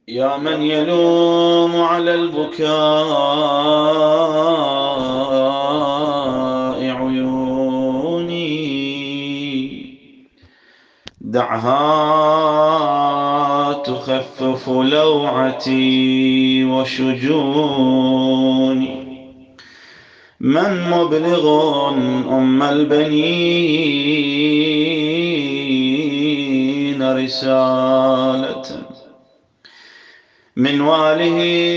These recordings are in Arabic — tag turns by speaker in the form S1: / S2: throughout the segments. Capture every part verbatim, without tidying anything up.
S1: يا من يلوم على البكاء عيوني، دعها تخفف لوعتي وشجوني. من مبلغ أم البنين رسالة من واله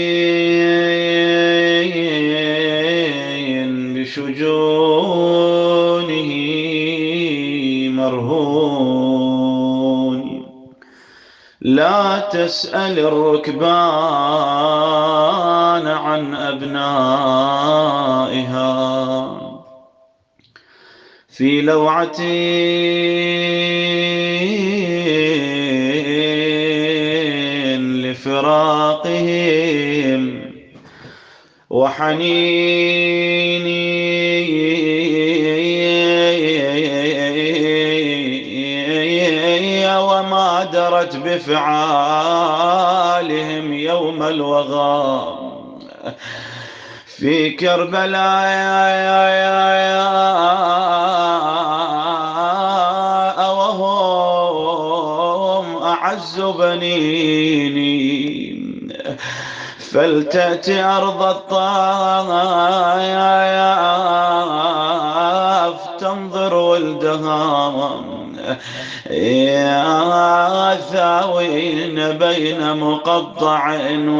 S1: بشجونه مرهون. لا تسأل الركبان عن أبنائها في لوعة لفراقهم وحنين وما درت بفعالهم يوم الوغى في كربلاء وهم أعز بنيني. فلتأتي أرض الطائف تنظر ولدها يا ثاوين بين مقطع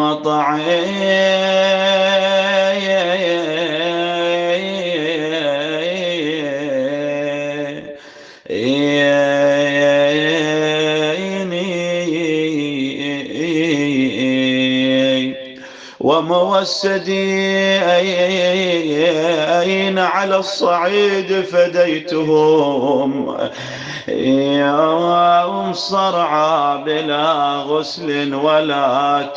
S1: وطعين وموسدين على الصعيد فديتهم يوم صرعى بلا غسل ولا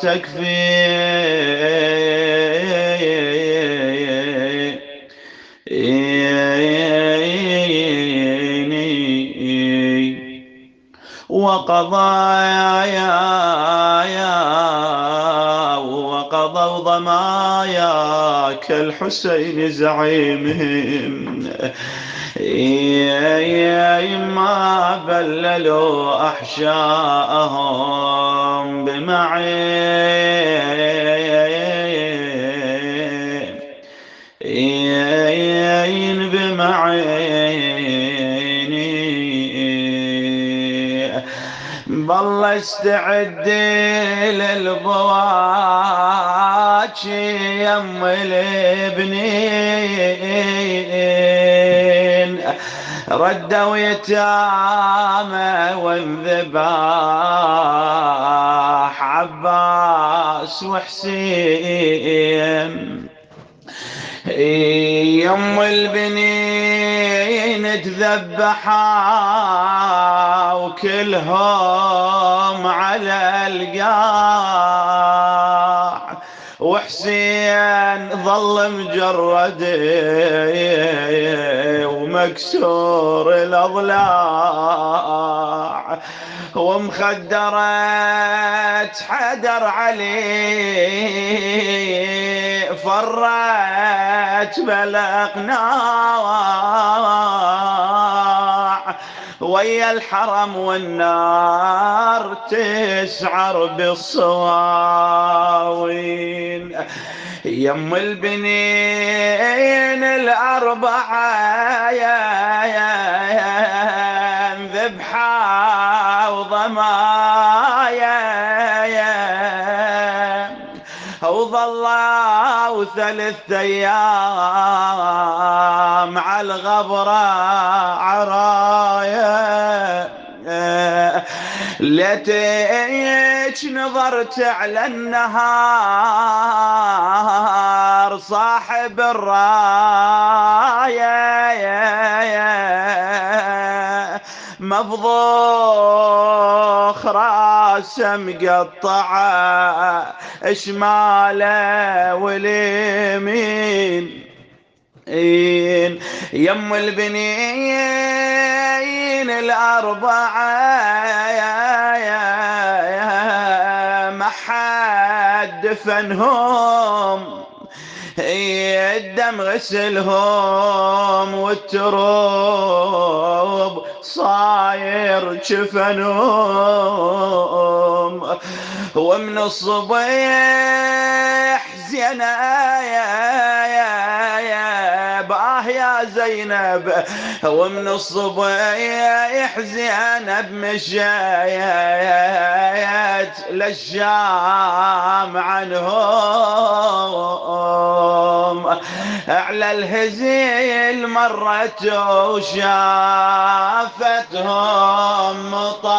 S1: تكفين. وقضايا وقضوا ضمايا كالحسين زعيمهم ما بللوا أحشاءهم بمعين بمعين بالله استعدي للبواكي يم الابنين ردوا يتامى وانذباح عباس وحسين. يم البنين تذبحا وكلهم على القاع وحسين ظل مجرد ومكسور الأضلاع ومخدرت حدر عليه فرت بالأقناع ويا الحرم والنار تسعر بالصواوين. يم البنين الأربعة ذبحة وضمايا وظلوا ثلاث أيام على الغبرة عرايا. ليتك نظرت على النهار صاحب الراية مفضوخ راسه مقطعه شماله واليمين. يم البنين الأربعة حد دفنهم الدم غسلهم والتروب صاير جفنهم ومن الصبيح زينة يا يا يا باه يا زينب ومن الصبيح زينب مشيت للشام عنهم على الهزيل مرت وشافتهم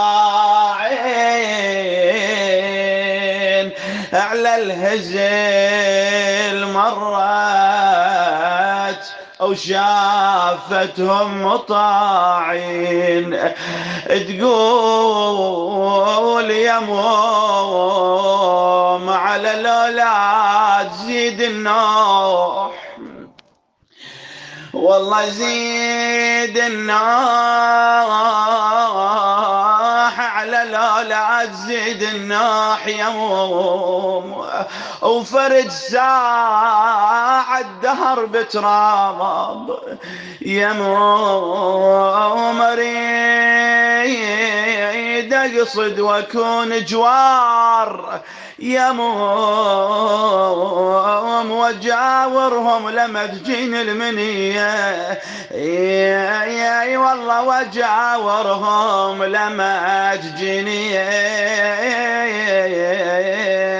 S1: مطاعين على الهزيل مرت وشافتهم مطاعين تقول يا موم على الأولاد زيد النوح والله زيد النوح على الأولاد زيد النوح يوم وفرج ساعة الدهر بتراب يوم اريد اقصد واكون جوار يموم وجاورهم لما تجيني المنية اي والله وجاورهم لما تجيني